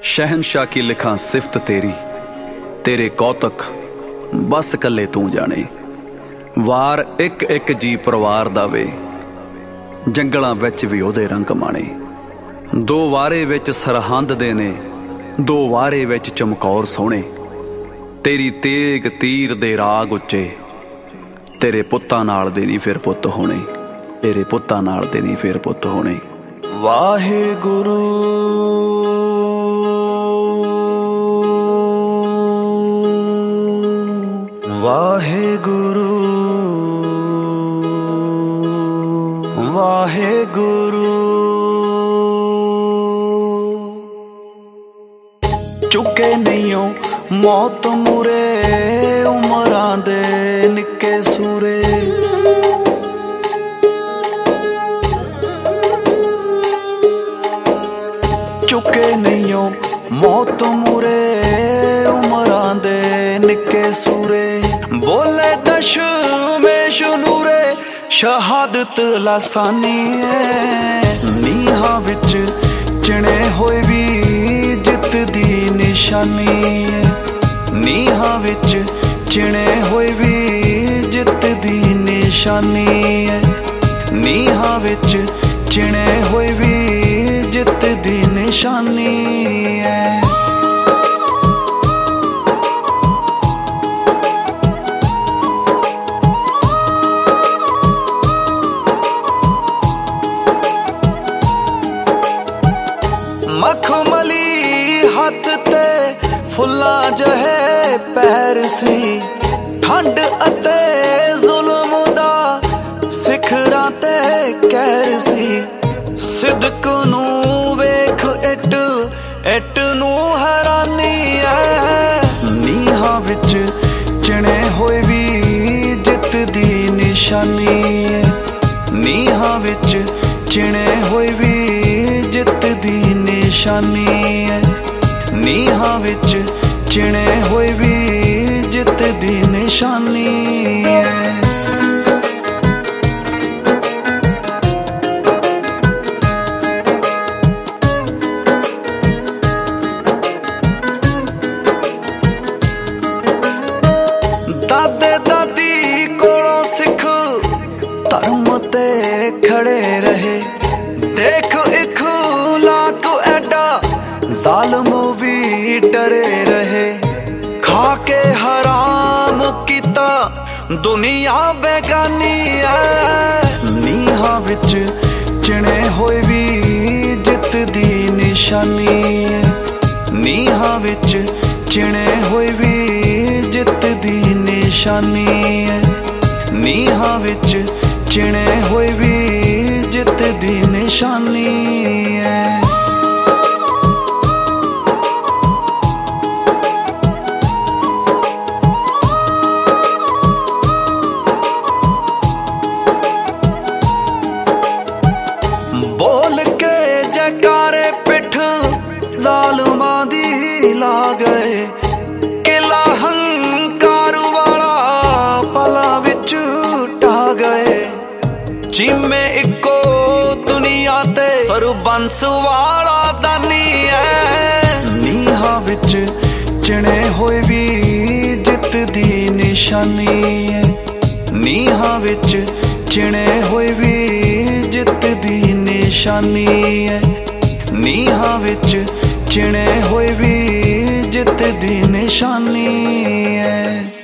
शहनशाह की लिखां सिफत तेरी, तेरे कौतक बस कले तू जाने। वार एक एक जी परिवार दा वे, जंगलां विच भी ओहदे रंग माणे। दो वारे विच सरहंद दे ने, दो वारे विच चमकौर सोहणे। तेरी तेग तीर दे राग उच्चे, तेरे पुत्तां नाल दे नी फिर पुत्त होणे, तेरे पुत्तां नाल दे नी फिर पुत्त होणे। वाहेगुरु वाहेगुरु वाहेगुरु। चुके नहीं हो मौत मुरे, उमरां दे निक्के सूरे। चुके नहीं हो मौत मुरे, उमरां दे निक्के सूरे। बोले दशमेश नूरे, शहादत लासानी है। नीहां विच चिणे होए भी जित दी निशानी है। नीहां विच चिणे होए भी जित दी निशानी है। नीहां विच चिणे होए भी जित दी निशानी है। मखमली हथ ते फुल्ला जहे पैर सी। ठंड अते जुल्म दा सिखरां ते कहर सी। सिदक नू वेख इट इट नू हैरानी है। नीहां विच चिणे होए भी जित दी निशानी है। नीहां विच चिणे होए भी जित दी निशानी है। नीहां विच चिणे होए भी जित दी निशानी है। दादे दादी कोलों सिख धर्म ते खड़े रहे। देख इखलाक एडा जालिम भी डरे रहे। खा के हराम कीता दुनिया बेगानी है। नीहां विच चिणे होए भी जित दी निशानी है। नीहां विच चिणे होए भी जित दी निशानी है। नीहां विच चिणे होए भी जित दी निशानी है। बोल के जयकारे पिठ जालिमां दी ला गए। किला हंकार वाला पला विच टा गए। जिम्मे इको दुनिया ते सरबंस वाला दानी है। नीहां विच चिणे होए भी जित दी निशानी है। नीहां विच चिणे होए भी जित दी निशानी है। नीहां विच चिणे होए भी जित दी निशानी है।